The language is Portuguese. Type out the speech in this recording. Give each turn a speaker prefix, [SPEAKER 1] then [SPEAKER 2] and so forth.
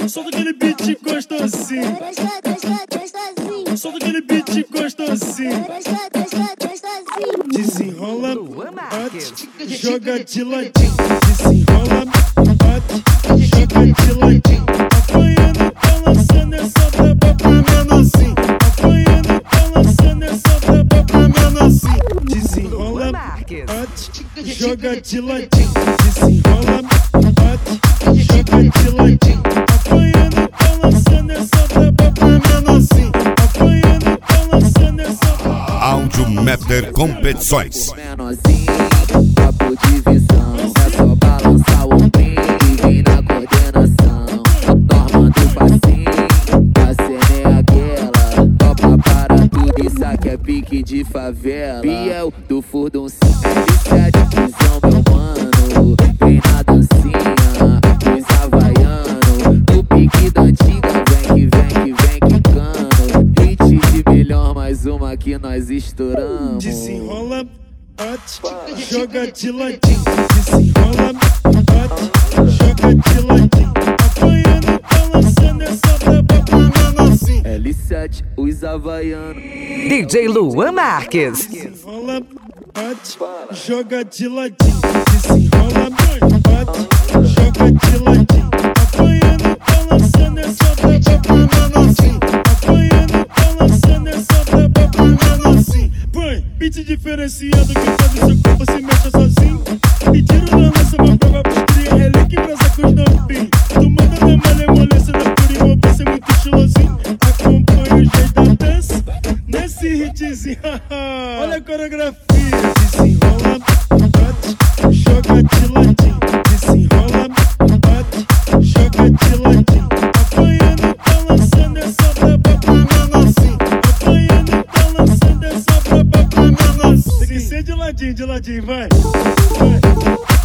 [SPEAKER 1] Solta aquele beat gostosinho. Solta aquele beat gostosinho. Desenrola, bate, joga de ladinho. Desenrola, bate, joga de ladinho. Apanhando, tá lançando essa braba pra menorzinho. Apanhando, tá lançando essa braba pra menorzinho. Desenrola, bate, joga de ladinho. Desenrola, bate, joga de ladinho. Apanhando, tá lançando essa braba pra menorzinho. Apanhando, tá lançando essa braba.
[SPEAKER 2] Áudio Meter Competições.
[SPEAKER 3] Menorzinho, papo de visão. É só balançar o ombrinho e vem na coordenação. Norma do passinho, a cena é aquela. Topa para tudo, isso aqui é pique de favela. Biel do Furduncinho, L7 visão, meu mano. Vem na dancinha, dos havaianos. No pique da antiga, vem que quicando. Hit de melhor, mais uma que nós estouramos.
[SPEAKER 1] Desenrola, bate, joga de ladinho. Desenrola, bate, joga de ladinho. Apanhando, tá lançando essa braba pra menorzinho.
[SPEAKER 3] L7, os havaianos.
[SPEAKER 4] DJ Luan Marques.
[SPEAKER 1] Desenrola, bate, joga de ladinho. Desenrola, bate, joga de ladinho. Apanhando, tá lançando essa braba pra menorzinho. Apanhando, tá lançando essa braba pra menorzinho. Põe, beat diferenciado que faz o seu corpo se mexa sozinho. E tiro da lança uma prova pros cria, relíquia e brasa com os novinhos. Tu manda da malemolência da pura envolvência, muito estilosinho. Acompanha o jeito da dança nesse hitzinho. Olha a coreografia. Desenrola, bate, joga de ladinho. Desenrola, bate, joga de ladinho. Apanhando, tá lançando essa braba pra menorzinho. Apanhando, tá lançando essa braba pra menorzinho. Tem que ser de ladinho, vai. Vai.